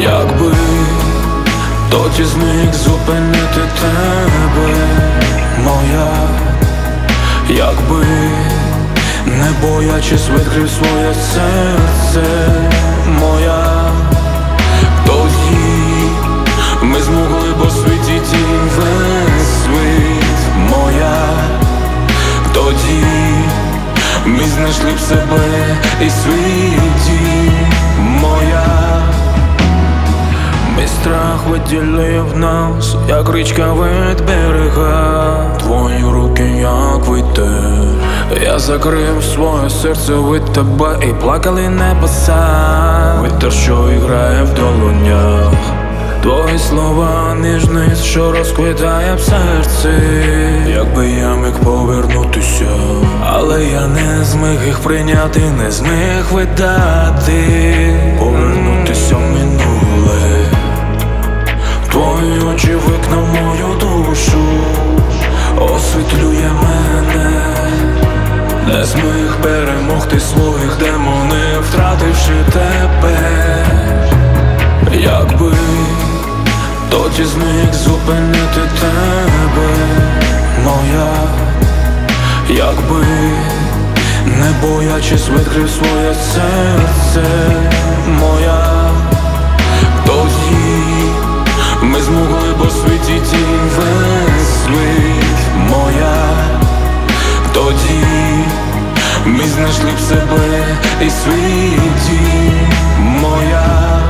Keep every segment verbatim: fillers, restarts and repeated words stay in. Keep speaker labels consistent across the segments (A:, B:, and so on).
A: Якби тоді зміг зупинити тебе, моя, якби не боячись відкрив своє серце, моя, тоді ми змогли б освітити весь світ, моя, тоді ми знайшли б себе і свій дім, моя. Мій страх виділив нас, як річка від берега. Твої руки, як вітер, я закрив своє серце від тебе, і плакали небеса. Вітер, що грає в долонях, твої слова, ніжність, що розквітає в серці. Якби я міг повернутися, але я не зміг їх прийняти, не зміг видати. Повернутися в минуле, твої очі вікна в мою душу, освітлює мене. Не зміг перемогти своїх демонів, втративши тебе. Якби тоді зміг зупинити тебе, моя, якби не боячись відкрив своє серце, моя, тоді ми змогли б освітити весь світ, моя, тоді ми знайшли б себе і свій дім, моя.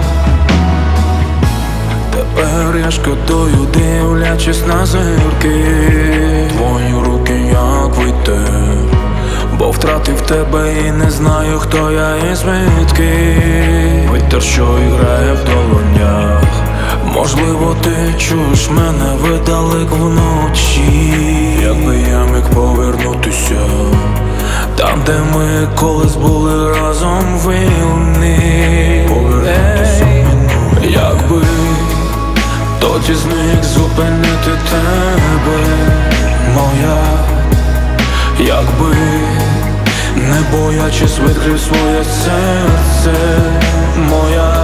A: Тепер я шкодую, дивлячись на зірки, твої руки, як вітер, бо втратив тебе і не знаю, хто я і звідки. Вітер, що грає в долонях, можливо, ти чуєш мене видалек вночі. Якби я міг повернутися там, де ми колись були разом вільні, повернутися в минуле. Якби тоді зміг зупинити тебе, моя, якби не боячись відкрив своє серце, моя,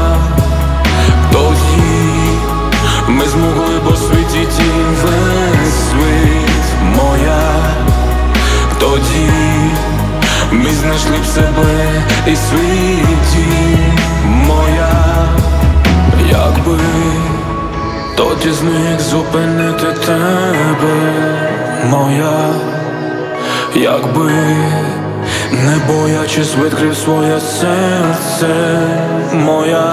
A: тоді ми змогли б освітити весь світ, моя, тоді ми знайшли б себе і свій дім, моя. Якби тоді зміг зупинити тебе, моя, якби не боячись відкрив своє серце, моя,